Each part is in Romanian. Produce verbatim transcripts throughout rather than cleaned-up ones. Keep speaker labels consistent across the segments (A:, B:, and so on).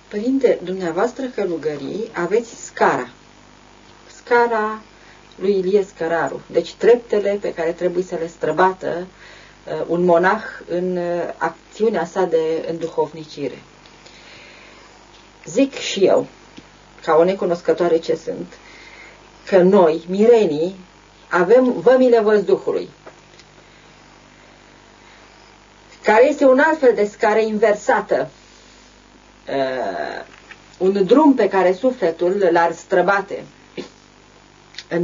A: Părinte, dumneavoastră călugării aveți scara. Scara lui Ilie Scăraru. Deci treptele pe care trebuie să le străbată uh, un monah în uh, acțiunea sa de înduhovnicire. Zic și eu, ca o necunoscătoare ce sunt, că noi, mirenii, avem vămile văzduhului, care este un alt fel de scară inversată, uh, un drum pe care sufletul l-ar străbate în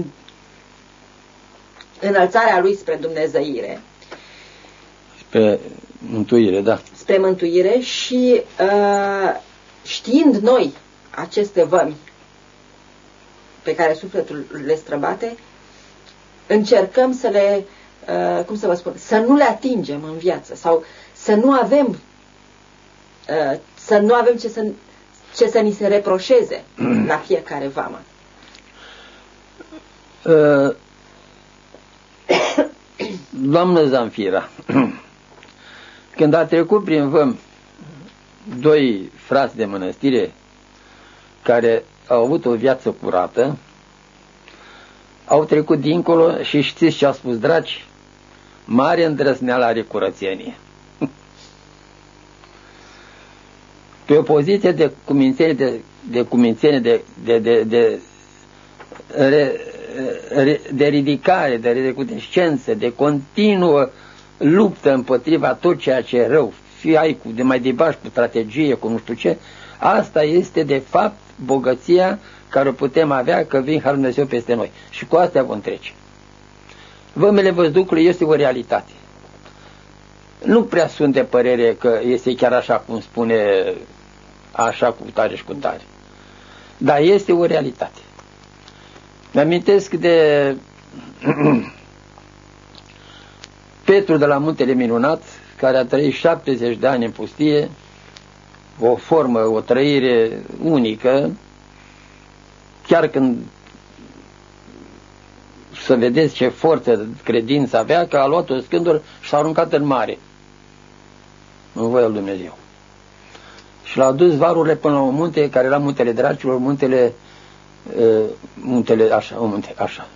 A: înălțarea lui spre dumnezeire,
B: spre mântuire, da.
A: Spre mântuire și uh, știind noi aceste vămi pe care sufletul le străbate, încercăm să le, uh, cum să vă spun, să nu le atingem în viață sau să nu avem uh, să nu avem ce să, ce să ni se reproșeze la fiecare vamă.
B: Uh, Doamnă Zamfira, când a trecut prin văm doi frați de mănăstire care au avut o viață curată, au trecut dincolo și știți ce a spus, dragi? Mare îndrăzneală are curățenie. Pe o poziție de cumințenie, de, de cumințenie, de, de, de, de, de, de ridicare, de recunoscență, de continuă luptă împotriva tot ceea ce e rău, fie ai cu, de mai debași cu strategie, cu nu știu ce, asta este de fapt bogăția care o putem avea, că vin Harul Dumnezeu peste noi. Și cu astea vom trece. Vămile văzducului este o realitate. Nu prea sunt de părere că este chiar așa cum spune, așa cu tare și cu tare. Dar este o realitate. Mi-amintesc de Petru de la Muntele Minunat, care a trăit șaptezeci de ani în pustie, o formă, o trăire unică, chiar când să vedeți ce forță credință avea, că a luat o scândură și s-a aruncat în mare, în voia lui Dumnezeu. Și l-au dus varurile până la un munte, care era Muntele Dracilor, muntele, uh, muntele, așa, un munte, așa.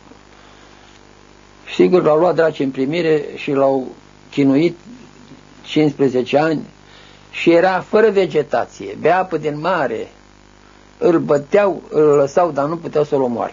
B: Sigur, l-au luat draci în primire și l-au chinuit cincisprezece ani și era fără vegetație, bea apă din mare, îl băteau, îl lăsau, dar nu puteau să-l omoare.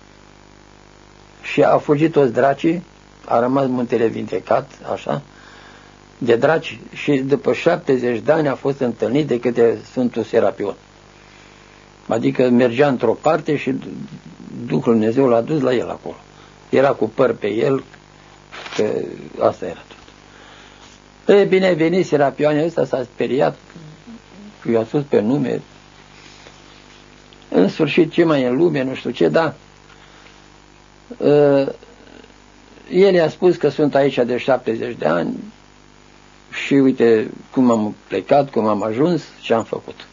B: Și au fugit toți dracii, a rămas muntele vindecat, așa, de draci, și după șaptezeci de ani a fost întâlnit de către Sfântul Serapion. Adică mergea într-o parte și Duhul Dumnezeu l-a dus la el acolo. Era cu păr pe el, că asta era tot. E bine, venit Serapioane ăsta, s-a speriat, i-a spus pe nume, în sfârșit ce mai e în lume, nu știu ce, da. Uh, el i-a spus că sunt aici de șaptezeci de ani și uite cum am plecat, cum am ajuns, ce am făcut.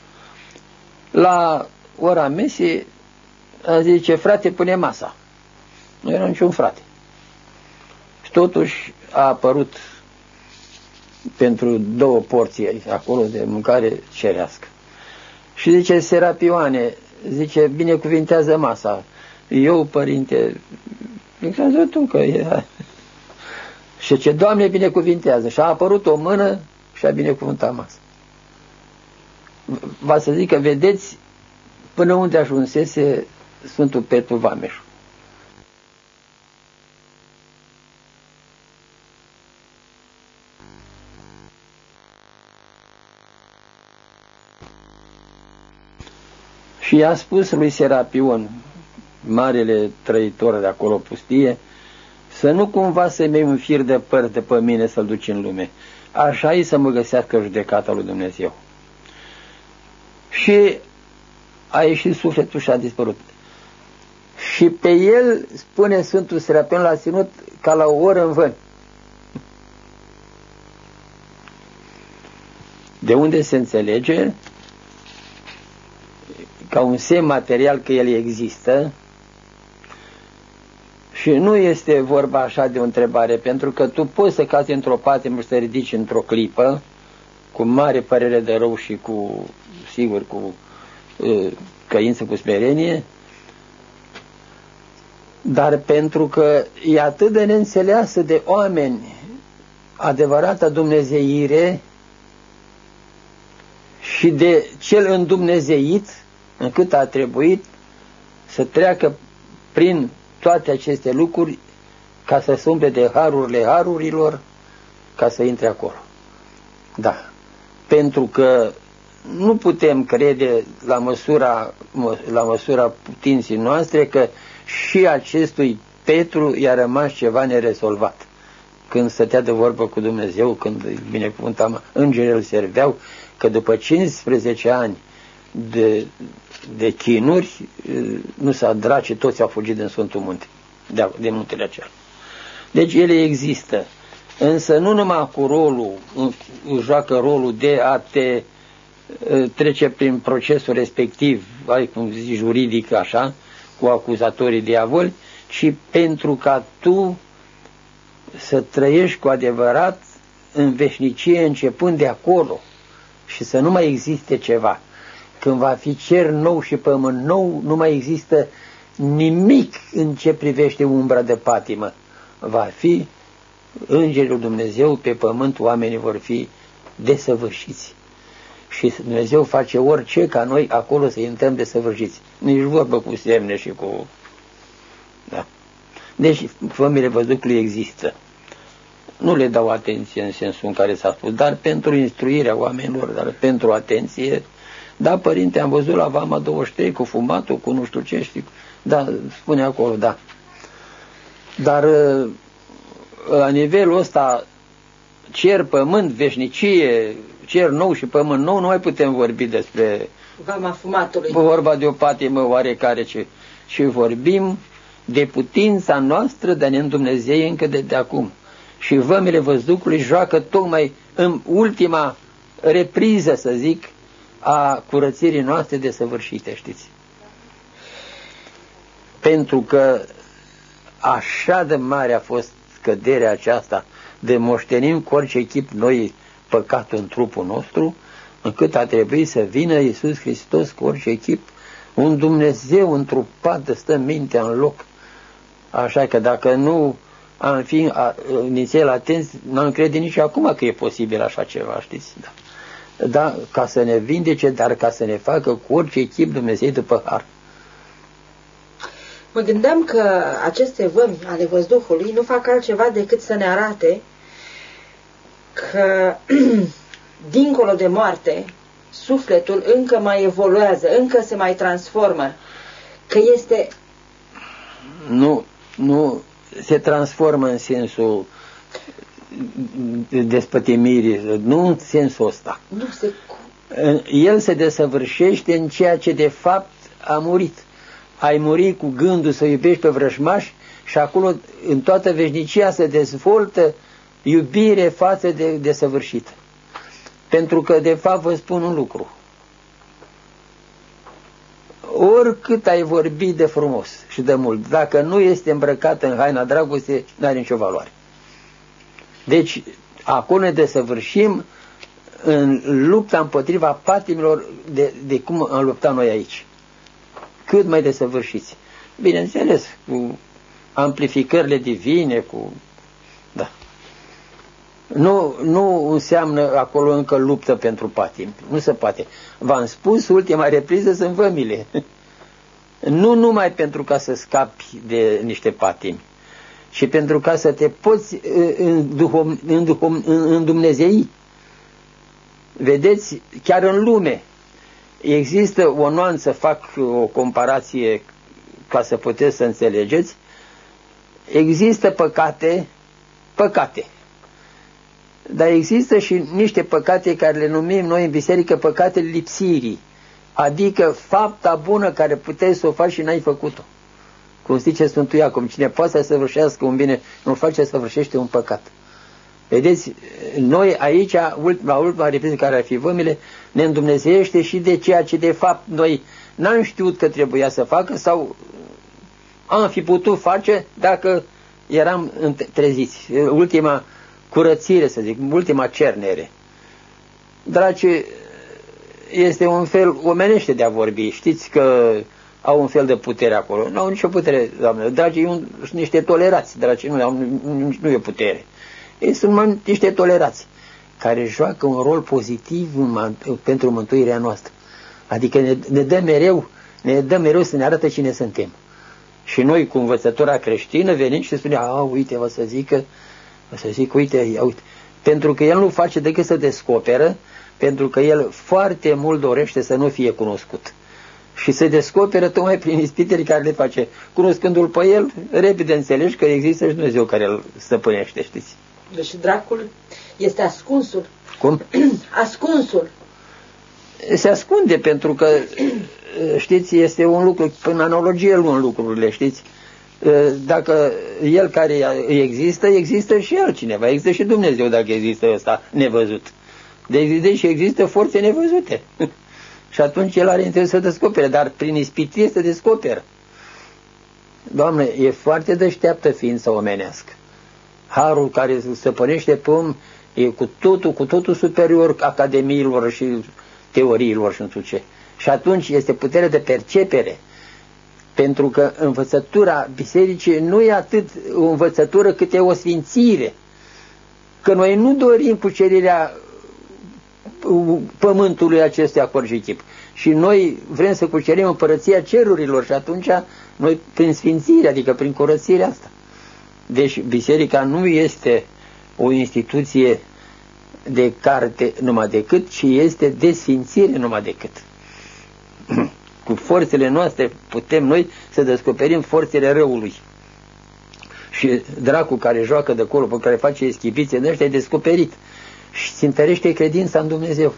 B: La ora mesei a zice, frate, pune masa. Nu era niciun frate. Și totuși a apărut pentru două porții acolo de mâncare cerească. Și zice, Serapioane, zice, binecuvintează masa. Eu, părinte, zice, tu că e... Și ce, Doamne, binecuvintează. Și a apărut o mână și a binecuvântat masa. Va să zic că vedeți până unde ajunsese Sfântul Petru Vameșul. Și i-a spus lui Serapion, marele trăitor de acolo pustie, să nu cumva să-mi iei un fir de păr de pe mine să-l duci în lume. Așa-i să mă găsească judecata lui Dumnezeu. Și a ieșit sufletul și a dispărut. Și pe el, spune Sfântul Serapion, l-a ținut ca la o oră în vân. De unde se înțelege ca un semn material că el există. Și nu este vorba așa de o întrebare, pentru că tu poți să cazi într-o patimă și să ridici într-o clipă, cu mare părere de rău și cu sigur, cu uh, căință, cu smerenie, dar pentru că e atât de neînțeleasă de oameni adevărata dumnezeire și de cel îndumnezeit, încât a trebuit să treacă prin toate aceste lucruri ca să se umple de harurile harurilor, ca să intre acolo. Da. Pentru că nu putem crede la măsura, la măsura putinții noastre că și acestui Petru i-a rămas ceva nerezolvat. Când stătea de vorbă cu Dumnezeu, când binecuvântam, îngerii îl serveau, că după cincisprezece ani de, de chinuri, nu s-a draci, toți au fugit din Sfântul Munte, de, de muntele acela. Deci ele există, însă nu numai cu rolul, joacă rolul de a te trece prin procesul respectiv, ai cum zici, juridic, așa, cu acuzatorii diavoli, ci pentru ca tu să trăiești cu adevărat în veșnicie, începând de acolo, și să nu mai existe ceva. Când va fi cer nou și pământ nou, nu mai există nimic în ce privește umbra de patimă. Va fi Îngerul Dumnezeu pe pământ, oamenii vor fi desăvârșiți. Și Dumnezeu face orice ca noi acolo să intrăm desăvârșiți. Nici vorbă cu semne și cu... Da. Deci fămile văzducului există. Nu le dau atenție în sensul în care s-a spus, dar pentru instruirea oamenilor, dar pentru atenție. Da, părinte, am văzut la Vama douăzeci și trei cu fumatul, cu nu știu ce, știi. Da, spune acolo, da. Dar la nivelul ăsta, cer, pământ, veșnicie, cer nou și pământ nou, nu mai putem vorbi despre
A: Vama fumatului.
B: Vorba de o patimă oarecare, ce, și vorbim de putința noastră de a ne îndumnezei încă de, de acum. Și vămile văzducului joacă tocmai în ultima repriză, să zic, a curățirii noastre desăvârșite, știți? Pentru că așa de mare a fost căderea aceasta de moștenim cu orice chip noi păcatul în trupul nostru, încât a trebuit să vină Iisus Hristos cu orice chip, un Dumnezeu întrupat de stă mintea în loc. Așa că dacă nu am fi inițial atenți, n-am crede nici acum că e posibil așa ceva, știți? Da. Da, ca să ne vindece, dar ca să ne facă cu orice chip Dumnezeu după har.
A: Mă gândeam că aceste vămi ale văzduhului nu fac altceva decât să ne arate că dincolo de moarte sufletul încă mai evoluează, încă se mai transformă, că este...
B: Nu, nu se transformă în sensul despătimirii, nu în sensul ăsta.
A: Nu se...
B: El se desăvârșește în ceea ce de fapt a murit. Ai murit cu gândul să iubești pe vrăjmași și acolo în toată veșnicia se dezvoltă iubire față de desăvârșită. Pentru că de fapt vă spun un lucru. Oricât ai vorbit de frumos și de mult, dacă nu este îmbrăcat în haina dragostei, n-are nicio valoare. Deci, acolo ne desăvârșim în lupta împotriva patimilor de, de cum am luptat noi aici. Cât mai desăvârșiți. Bineînțeles, cu amplificările divine, cu... Da. Nu, nu înseamnă acolo încă luptă pentru patimi. Nu se poate. V-am spus, ultima repriză sunt vămile. Nu numai pentru ca să scapi de niște patimi, și pentru ca să te poți îndumnezei. Vedeți, chiar în lume există o nuanță, fac o comparație ca să puteți să înțelegeți, există păcate, păcate, dar există și niște păcate care le numim noi în biserică păcatele lipsirii, adică fapta bună care puteai să o faci și n-ai făcut-o. Cum zice Sfântul Iacov, cine poate să săvârșească un bine, nu face să săvârșește un păcat. Vedeți, noi aici, la ultima repriză care ar fi vămile, ne îndumnezeiește și de ceea ce de fapt noi n-am știut că trebuia să facă sau am fi putut face dacă eram treziți. Ultima curățire, să zic, ultima cernere. Dragi, este un fel omenește de a vorbi. Știți că au un fel de putere acolo. Nu au nicio putere, doamne. Dragii sunt niște tolerați, dragii nu, au, nu, nu e putere. Ei sunt niște tolerați care joacă un rol pozitiv pentru mântuirea noastră. Adică ne, ne dă mereu, ne dă mereu să ne arată cine suntem. Și noi, cu învățătura creștină, venim și spunem, a, uite, o să zică, o să zic, uite, uite. Pentru că el nu face decât să descoperă, pentru că el foarte mult dorește să nu fie cunoscut. Și se descoperă tocmai prin ispitele care le face. Cunoscându-l pe el, repede înțelegi că există și Dumnezeu care îl stăpânește, știți?
A: Deci dracul este ascunsul.
B: Cum?
A: Ascunsul.
B: Se ascunde pentru că, știți, este un lucru, prin analogie luăm lucrurile, știți? Dacă el care există, există și altcineva, există și Dumnezeu dacă există ăsta nevăzut. Deci există forțe nevăzute. Și atunci el are interes să descopere, dar prin ispitire se descoperă. Doamne, e foarte deșteaptă ființa omenească. Harul care stăpânește pe om e cu totul, cu totul superior academiilor și teoriilor și nu știu ce. Și atunci este putere de percepere. Pentru că învățătura bisericii nu e atât o învățătură cât e o sfințire. Că noi nu dorim cucerirea pământului acestuia cu orice chip. Și noi vrem să cucerim împărăția cerurilor și atunci noi prin sfințire, adică prin curățirea asta. Deci biserica nu este o instituție de carte numai decât, ci este de sfințire numai decât. Cu forțele noastre putem noi să descoperim forțele răului. Și dracul care joacă de acolo, pe care face eschipițe de ăștia, e descoperit. Și se întărește credința în Dumnezeu.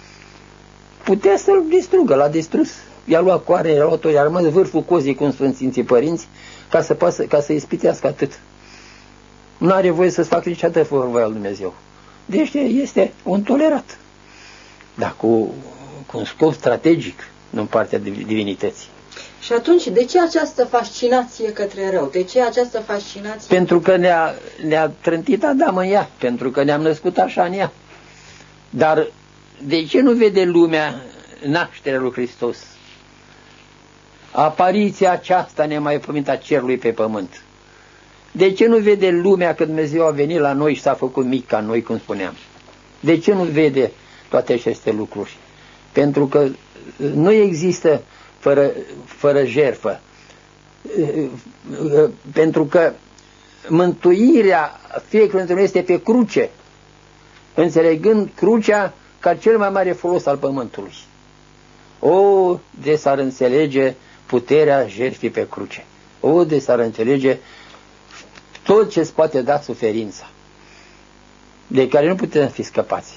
B: Putea să-l distrugă, l-a distrus. I-a luat coare, i-a luat-o, i-a rămas vârful cozii, cum sunt Sfinții Părinți, ca să, pasă, ca să ispitească atât. Nu are voie să-ți facă niciodată fără voia lui Dumnezeu. Deci este un tolerat. Dar cu, cu un scop strategic, nu în partea divinității.
A: Și atunci, de ce această fascinație către rău? De ce această fascinație?
B: Pentru că ne-a ne-a trântit Adam în ea, pentru că ne-am născut așa în ea. Dar de ce nu vede lumea nașterea lui Hristos? Apariția aceasta nemaipomenita cerului pe pământ. De ce nu vede lumea că Dumnezeu a venit la noi și s-a făcut mic ca noi, cum spuneam? De ce nu vede toate aceste lucruri? Pentru că nu există fără, fără jertfă. Pentru că mântuirea fiecare dintre noi este pe cruce, înțelegând crucea ca cel mai mare folos al pământului. O, de s-ar înțelege puterea jertfii pe cruce. O, de s-ar înțelege tot ce îți poate da suferința, de care nu putem fi scăpați.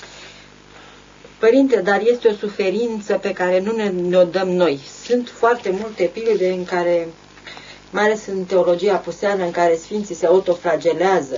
A: Părinte, dar este o suferință pe care nu ne, ne-o dăm noi. Sunt foarte multe pilde în care, mai ales în teologia apuseană, în care sfinții se autoflagelează,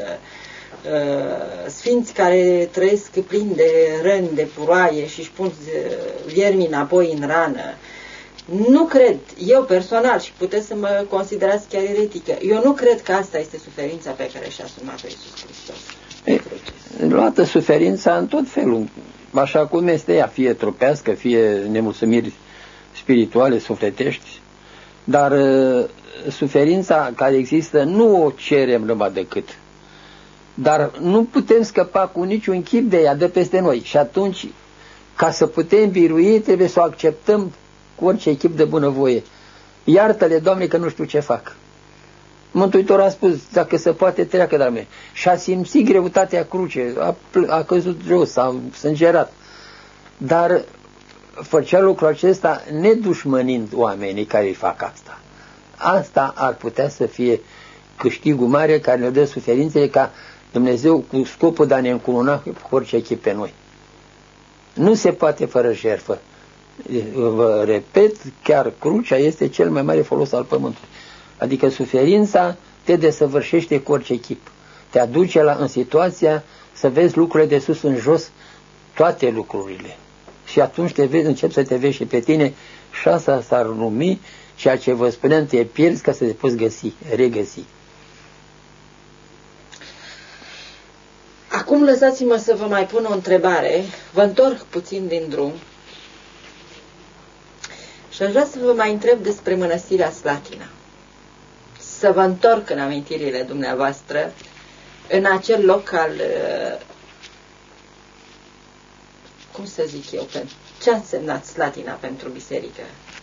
A: sfinți care trăiesc plini de răni, de puroaie și își pun viermi înapoi în rană. Nu cred, eu personal, și puteți să mă considerați chiar eretică, eu nu cred că asta este suferința pe care și-a asumat-o Iisus Hristos.
B: E, luată suferința în tot felul, așa cum este ea, fie trupească, fie nemulțumiri spirituale, sufletești, dar uh, suferința care există nu o cerem numai decât, dar nu putem scăpa cu niciun chip de ea de peste noi și atunci, ca să putem birui, trebuie să o acceptăm cu orice echip de bunăvoie. Iartă-le, Doamne, că nu știu ce fac. Mântuitorul a spus, dacă se poate, treacă de la mine. Și a simțit greutatea cruce, a, a căzut jos, a sângerat. Dar făcea lucrul acesta nedușmănind oamenii care îi fac asta. Asta ar putea să fie câștigul mare care ne dă suferințele, ca Dumnezeu cu scopul de a ne încununa cu orice echip pe noi. Nu se poate fără jertfă. Vă repet, chiar crucea este cel mai mare folos al pământului. Adică suferința te desăvârșește cu orice chip. Te aduce la, în situația să vezi lucrurile de sus în jos, toate lucrurile. Și atunci te vezi, începi să te vezi și pe tine și asta s-ar numi ceea ce vă spuneam, te pierzi ca să te poți găsi, regăsi.
A: Acum lăsați-mă să vă mai pun o întrebare. Vă întorc puțin din drum Și aș vrea să vă mai întreb despre mănăstirea Slatina. Să vă întorc în amintirile dumneavoastră, în acel loc al, cum să zic eu, ce a însemnat Slatina pentru biserică?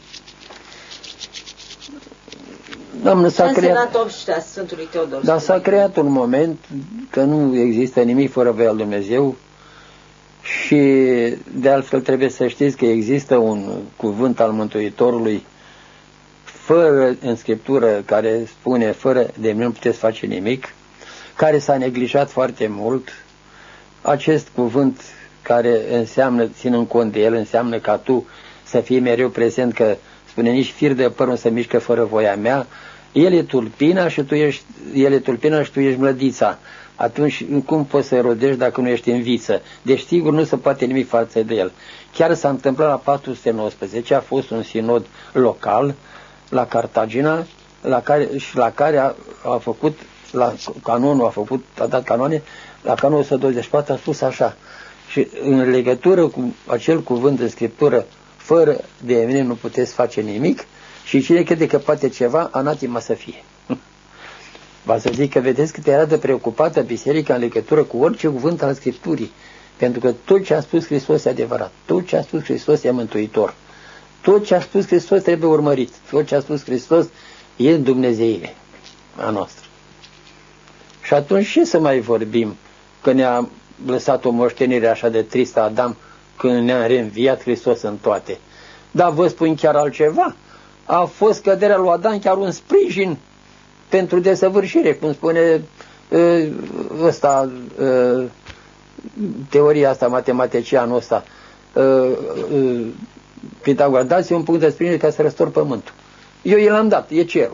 B: Doamne,
A: ce a însemnat
B: creat...
A: obștea Sfântului Teodor?
B: Dar s-a creat un moment că nu există nimic fără voia lui Dumnezeu și de altfel trebuie să știți că există un cuvânt al Mântuitorului fără în Scriptură care spune fără de mine nu puteți face nimic, care s-a neglijat foarte mult. Acest cuvânt care înseamnă, ținând cont de el, înseamnă ca tu să fii mereu prezent, că spune nici fir de păr nu se mișcă fără voia mea. El e tulpina și tu ești, el e tulpina și tu ești mlădița. Atunci cum poți să rodești dacă nu ești în viță? Deci sigur nu se poate nimic față de el. Chiar s-a întâmplat la patru sute nouăsprezece, a fost un sinod local la Cartagina, la care, și la care a, a făcut, la canonul a făcut, a dat canoane, la canonul o sută douăzeci și patru a spus așa. Și în legătură cu acel cuvânt în Scriptură, fără de mine nu puteți face nimic, și cine crede că poate ceva, anatima să fie. Va să zic că vedeți cât era de preocupată biserica în legătură cu orice cuvânt al Scripturii, pentru că tot ce a spus Hristos e adevărat, tot ce a spus Hristos e mântuitor, tot ce a spus Hristos trebuie urmărit, tot ce a spus Hristos e Dumnezeire a noastră. Și atunci ce să mai vorbim că ne-a lăsat o moștenire așa de tristă Adam când ne-a reînviat Hristos în toate? Dar vă spun chiar altceva. A fost căderea lui Adam chiar un sprijin pentru desăvârșire, cum spune uh, ăsta, uh, teoria asta, matematicianul ăsta, uh, uh, Pitagora, dați un punct de sprijin ca să răstor pământul. Eu i l-am dat, e cerul.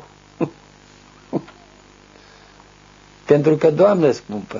B: Pentru că, Doamnă scumpă,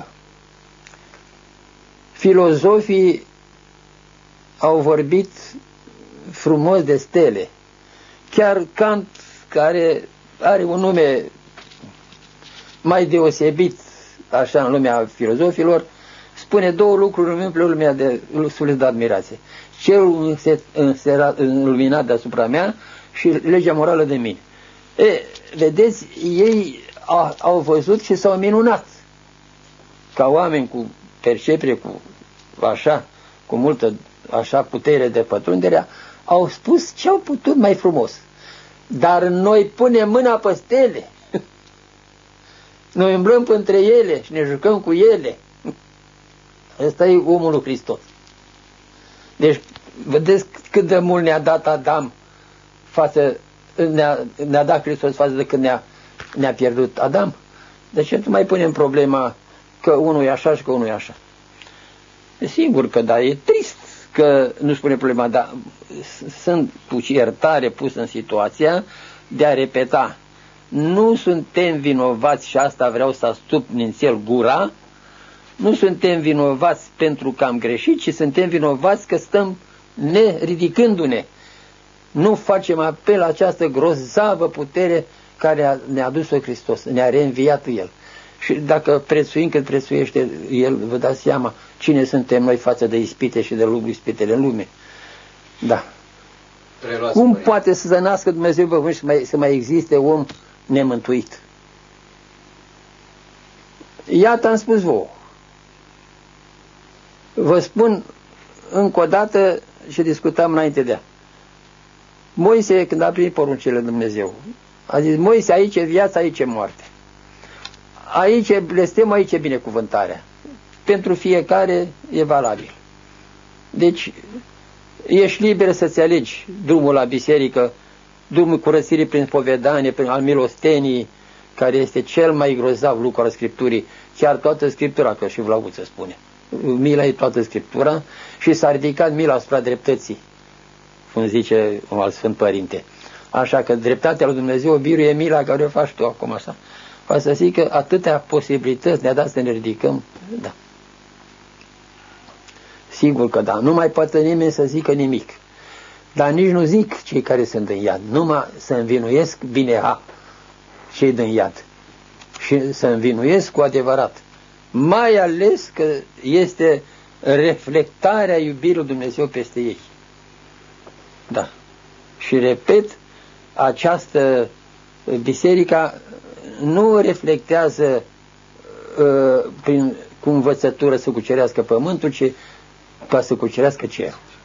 B: filozofii au vorbit frumos de stele. Chiar Kant, care are un nume mai deosebit așa în lumea filozofilor, spune două lucruri în lumea de sulit de admirație. Cerul înluminat deasupra mea și legea morală de mine. E, vedeți, ei a, au văzut și s-au minunat. Ca oameni cu percepție, cu așa, cu multă așa putere de pătrundere, au spus ce au putut mai frumos. Dar noi punem mâna pe stele. Noi umblăm între ele și ne jucăm cu ele. Ăsta e omul lui Hristos. Deci, vedeți cât de mult ne-a dat Adam față, ne-a, ne-a dat Hristos față de când ne-a, ne-a pierdut Adam. Deci nu mai punem problema că unul e așa și că unul e așa. E sigur că da, e trist că nu spune problema, dar sunt cu iertare pus în situația de a repeta. Nu suntem vinovați, și asta vreau să astup nințel gura, nu suntem vinovați pentru că am greșit, ci suntem vinovați că stăm neridicându-ne. Nu facem apel la această grozavă putere care ne-a adus-o Hristos, ne-a reînviat El. Și dacă prețuim cât prețuiește El, vă dați seama cine suntem noi față de ispite și de lucruri ispitele în lume. Da.
C: Preluați,
B: Cum
C: părinte.
B: poate să se nască Dumnezeu pe pământ și să mai, să mai existe om nemântuit? Iată, am spus vouă. Vă spun încă o dată și discutam înainte de ea. Moise, când a primit poruncile Dumnezeu, a zis: Moise, aici e viața, aici e moarte. Aici e blestem, aici e binecuvântarea. Pentru fiecare e valabil. Deci, ești liber să-ți alegi drumul la biserică, drumul curățirii prin spovedanie, prin al milostenii, care este cel mai grozav lucru al Scripturii, chiar toată Scriptura, că și Vlauță spune. Mila e toată Scriptura și s-a ridicat mila asupra dreptății, cum zice un alt Sfânt Părinte. Așa că dreptatea lui Dumnezeu biruie mila care o faci tu acum așa. Ca să zic că atâtea posibilități ne-a dat să ne ridicăm, da. Sigur că da, nu mai poate nimeni să zică nimic. Dar nici nu zic cei care sunt în iad, numai să învinuiesc bineha cei din iad. Și să învinuiesc cu adevărat. Mai ales că este reflectarea iubirii lui Dumnezeu peste ei. Da. Și repet, această biserica nu reflectează uh, prin, cu învățătură să cucerească pământul, ci ca să cucerească cerul.